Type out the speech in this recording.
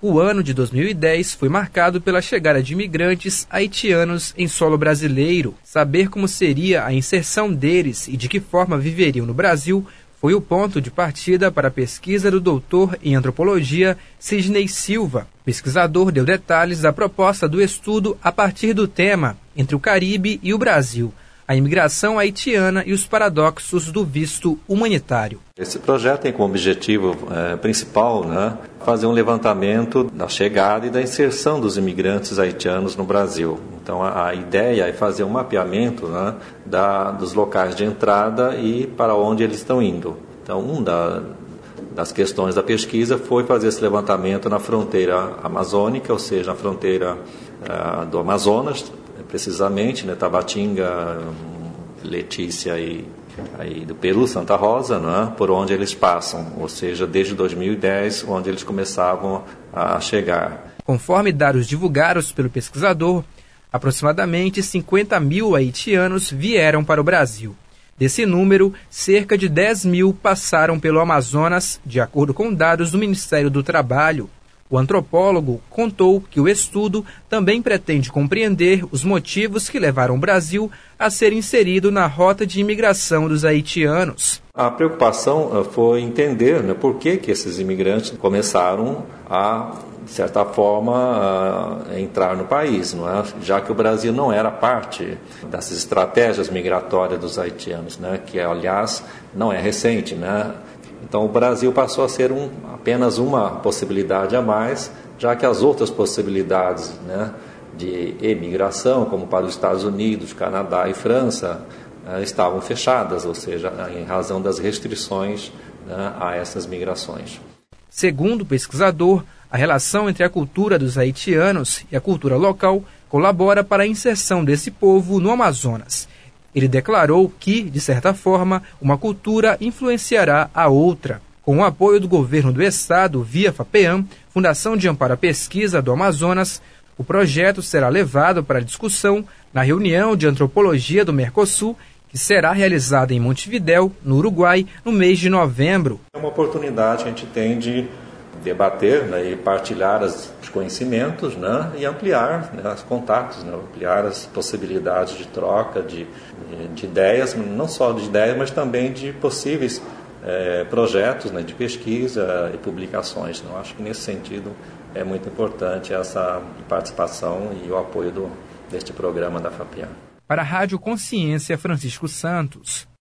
O ano de 2010 foi marcado pela chegada de imigrantes haitianos em solo brasileiro. Saber como seria a inserção deles e de que forma viveriam no Brasil foi o ponto de partida para a pesquisa do doutor em antropologia Sidney Silva. O pesquisador deu detalhes da proposta do estudo a partir do tema Entre o Caribe e o Brasil, a imigração haitiana e os paradoxos do visto humanitário. Esse projeto tem como objetivo principal, fazer um levantamento da chegada e da inserção dos imigrantes haitianos no Brasil. Então a ideia é fazer um mapeamento dos locais de entrada e para onde eles estão indo. Então das questões da pesquisa foi fazer esse levantamento na fronteira amazônica, ou seja, na fronteira do Amazonas, precisamente, Tabatinga, Letícia e do Peru, Santa Rosa, por onde eles passam, ou seja, desde 2010, onde eles começavam a chegar. Conforme dados divulgados pelo pesquisador, aproximadamente 50 mil haitianos vieram para o Brasil. Desse número, cerca de 10 mil passaram pelo Amazonas, de acordo com dados do Ministério do Trabalho. O antropólogo contou que o estudo também pretende compreender os motivos que levaram o Brasil a ser inserido na rota de imigração dos haitianos. A preocupação foi entender por que esses imigrantes começaram a, de certa forma, entrar no país, já que o Brasil não era parte dessas estratégias migratórias dos haitianos, que, aliás, não é recente, Então, o Brasil passou a ser apenas uma possibilidade a mais, já que as outras possibilidades de emigração, como para os Estados Unidos, Canadá e França, estavam fechadas, ou seja, em razão das restrições a essas migrações. Segundo o pesquisador, a relação entre a cultura dos haitianos e a cultura local colabora para a inserção desse povo no Amazonas. Ele declarou que, de certa forma, uma cultura influenciará a outra. Com o apoio do governo do estado via FAPEAM, Fundação de Amparo à Pesquisa do Amazonas, o projeto será levado para discussão na reunião de antropologia do Mercosul, que será realizada em Montevidéu, no Uruguai, no mês de novembro. É uma oportunidade que a gente tem de debater e partilhar os conhecimentos e ampliar os contatos, ampliar as possibilidades de troca de ideias, não só de ideias, mas também de possíveis projetos de pesquisa e publicações. Eu acho que nesse sentido é muito importante essa participação e o apoio deste programa da FAPEAM. Para a Rádio Consciência, Francisco Santos.